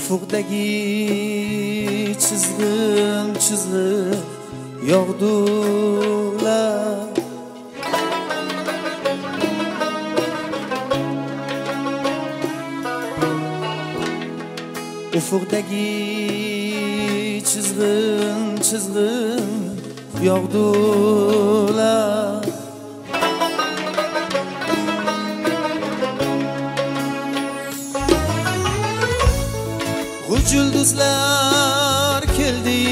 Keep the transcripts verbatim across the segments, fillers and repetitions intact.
Ufukdagi çizgin çizgin yog'dular. Ufukdagi çizgin çizgin yog'dular. G'uj yulduzlar keldi,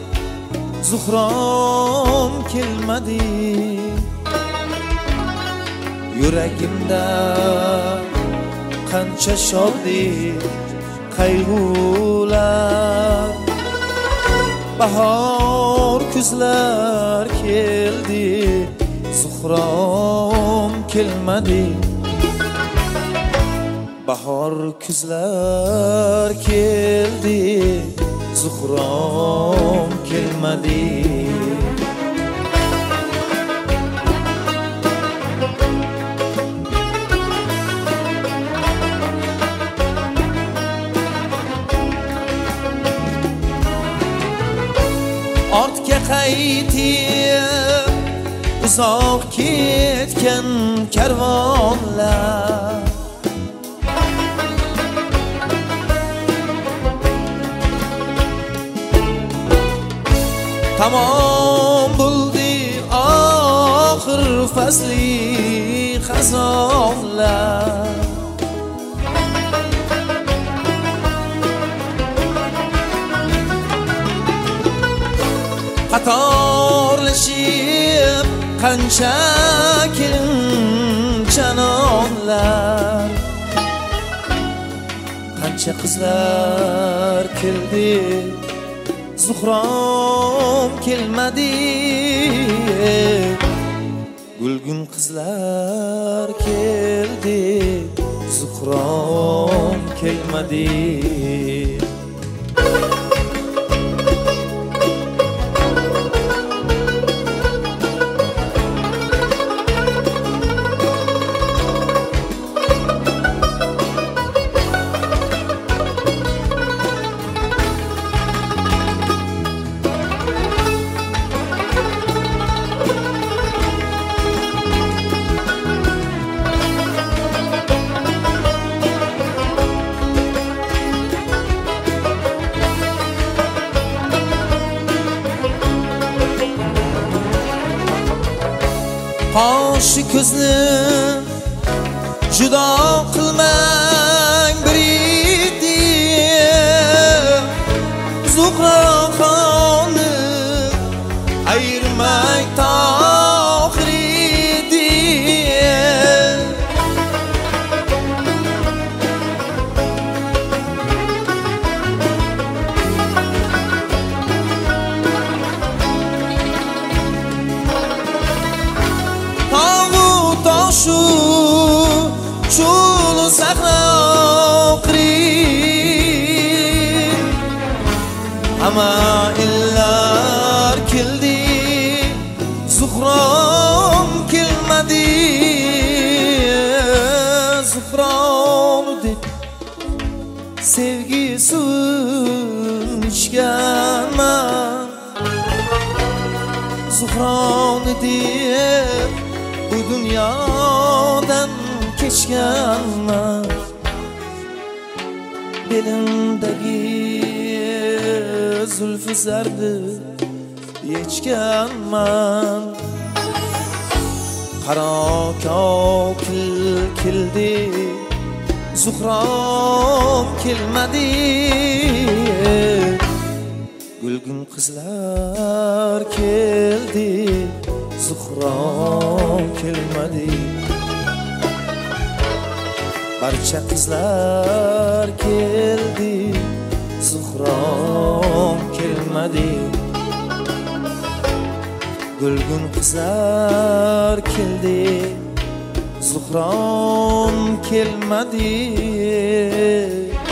Zuhrom kelmadi. Yuragimda qancha shodlik, qayg'ular. Bahor kuzlar keldi, Zuhrom kelmadi. Bahor kuzlar keldi, Zuhrom kelmadi. Ortga qaytib uzoq ketgan karvonlar. Tamom bo'ldi oxir fasli xazonlar. Qatorlashib qancha kelin-chanonlar. Qancha qizlar keldi, Zuhrom kelmadi. Gulgun qizlar keldi, Zuhrom kelmadi. Qoshi ko'zni judo qilmang biridi. Zuhroxonni ayirmang tohiridi. Shu chul sahro qiri. Hamma illar keldi, Zuhrom kelmadi. Zuhrom deb sevgi suvin ichganman. Zuhrom deb bu dunyodan kechganman. Belimdagi zulfi zardi yechganman. Qaro kokil keldi, Zuhrom kelmadi. Gulgun qizlar keldi, Zuhrom kelmadi. Barcha qizlar keldi, Zuhrom kelmadi. Gulgun qizlar keldi, Zuhrom kelmadi.